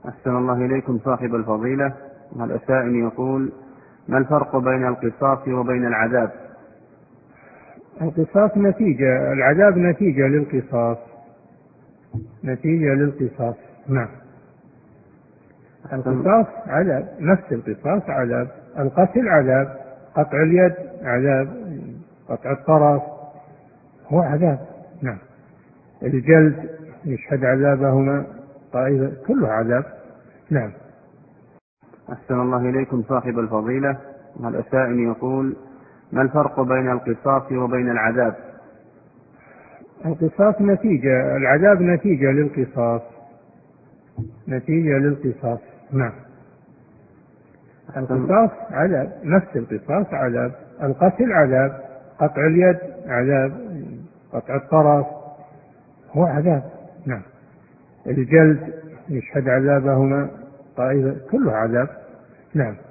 أحسن الله إليكم صاحب الفضيلة. هذا السائل يقول: ما الفرق بين القصاص وبين العذاب؟ القصاص نتيجة، العذاب نتيجة للقصاص، نتيجة للقصاص. نعم. القصاص عذاب، نفس القصاص عذاب، القتل عذاب، قطع اليد عذاب، قطع الطرف هو عذاب. نعم. الجلد يشهد عذابهما طائفة كله عذاب. نعم. أحسن الله إليكم صاحب الفضيلة. هذا السائل يقول: ما الفرق بين القصاص وبين العذاب؟ القصاص نتيجة، العذاب نتيجة للقصاص، نتيجة للقصاص. نعم. القصاص عذاب، نفس القصاص عذاب، القتل عذاب، قطع اليد عذاب، قطع الطرف هو عذاب. نعم. الجلد يشهد عذابهما طائفة كله عذاب. نعم.